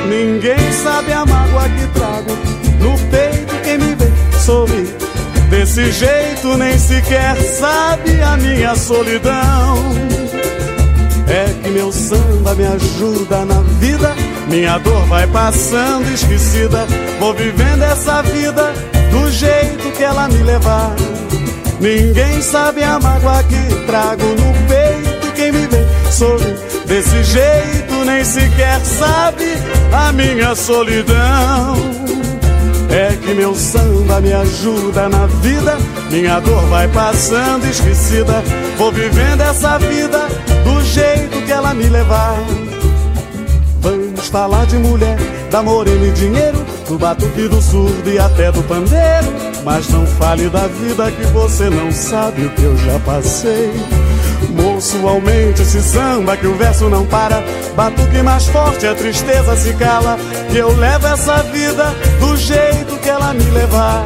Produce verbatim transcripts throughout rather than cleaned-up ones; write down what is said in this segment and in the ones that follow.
Ninguém sabe a mágoa que trago no peito, quem me vê sorrir desse jeito nem sequer sabe a minha solidão. É que meu samba me ajuda na vida, minha dor vai passando esquecida. Vou vivendo essa vida do jeito que ela me levar. Ninguém sabe a mágoa que trago no peito, quem me vê sorrir desse jeito nem sequer sabe a minha solidão. É que meu samba me ajuda na vida, minha dor vai passando esquecida. Vou vivendo essa vida do jeito que ela me levar. Vamos falar de mulher, da morena e dinheiro, do batuque, do surdo e até do pandeiro. Mas não fale da vida que você não sabe o que eu já passei. Moço, aumente esse samba que o verso não para. Batuque mais forte, a tristeza se cala. Que eu levo essa vida do jeito que ela me levar.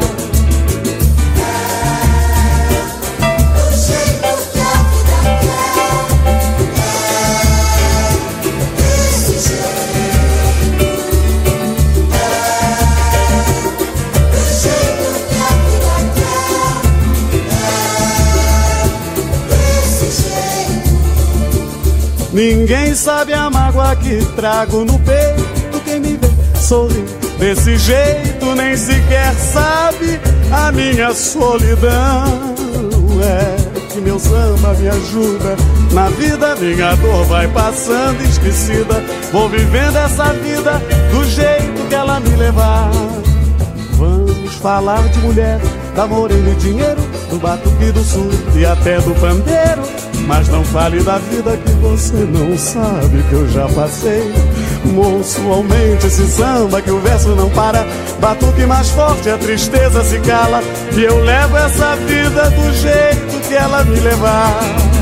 Ninguém sabe a mágoa que trago no peito, quem me vê sorrir desse jeito nem sequer sabe a minha solidão. É que meu samba me ajuda na vida, minha dor vai passando esquecida. Vou vivendo essa vida do jeito que ela me levar. Vamos falar de mulher, da morena e dinheiro, do batuque, do surdo e até do pandeiro. Mas não fale da vida que você não sabe que eu já passei. Moço, aumente esse samba que o verso não para. Batuque mais forte, a tristeza se cala. E eu levo essa vida do jeito que ela me levar.